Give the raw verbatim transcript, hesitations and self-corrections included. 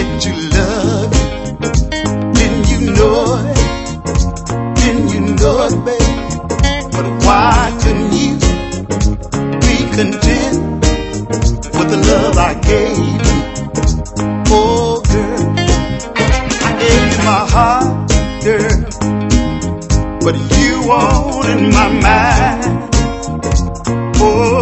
did you love it? Didn't you know it? Didn't you know it, babe? But why couldn't you be content with the love I gave you? Oh, girl, I gave you my heart, girl, but you wanted my mind. Oh,